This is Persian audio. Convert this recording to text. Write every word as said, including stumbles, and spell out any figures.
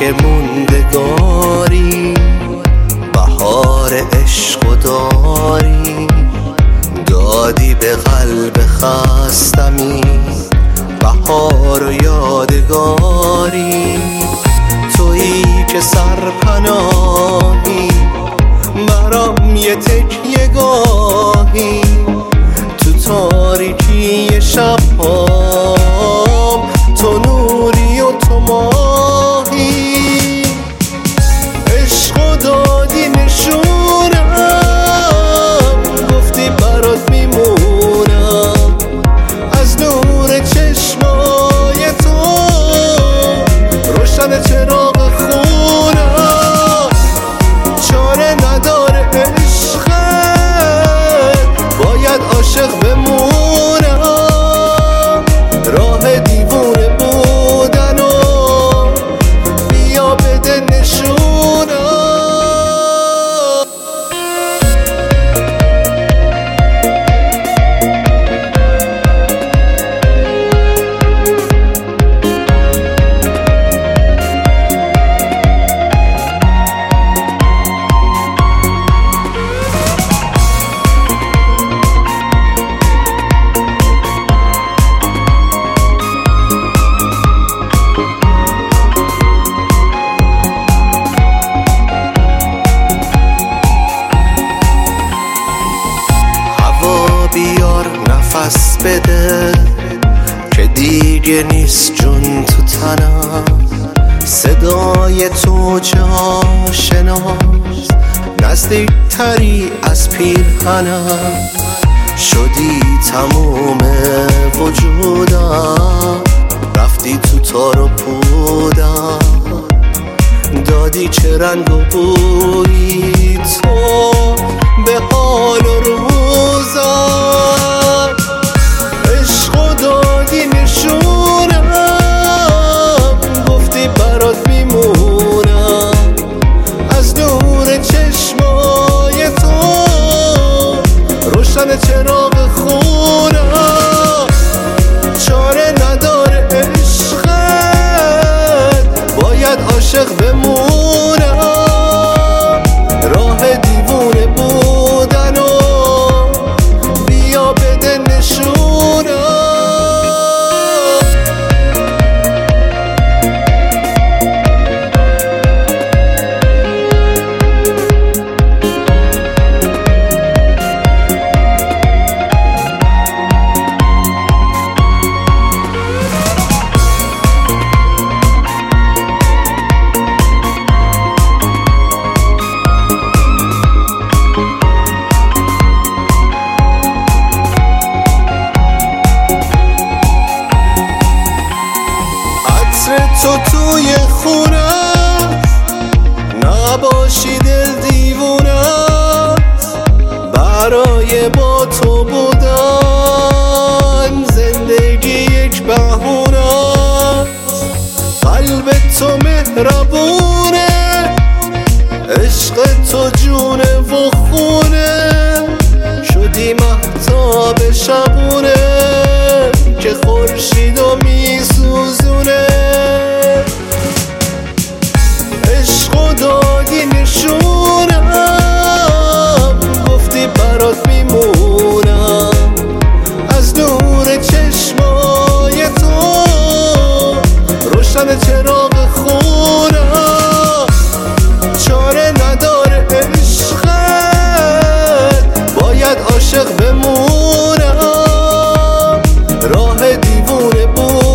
که موندگاری، بهار عشق و داری، دادی به قلب خستمی بهار و یادگاری. تویی که سرپناهی برام یه تکیه گاهی، تو تاریکی شبهام تو نوری و تو ماهی. عشق و دادی نشونم، گفتی برات میمونم، از نور چشمای تو روشن چراغ خونم. چاره نداره عشقت، باید عاشق بمونم، راه دیوونه بودن و بیا بده نشونم. بیار نفس بده که دیگه نیست جون تو تنم، صدای تو جاشناست نزدیک تری از پیرهنم. شدی تموم وجودم، رفتی تو تار و پودم، دادی چه رنگ و بویی تو به حال و روزم. عشق و دادی نشونم، گفتی برات میمونم، از نور چشمای تو روشن چراغ خونم. چاره نداره عشقت، باید عاشق بمونم، راه دیوونه بودن و بیا بده نشونم. تو توی خونم نباشی دل دیوونه، برای با تو بودن زندگی یک بهونه. قلب تو مهربونه، عشق تو جونه و خونه، شدی مهتاب شبونه که خورشید و میسوزونه. عشق و دادی نشونم، گفتی برات میمونم، از نور چشمای تو روشن چراغ خونم. چاره نداره عشقت، باید عاشق بمونم، راه دیوونه بود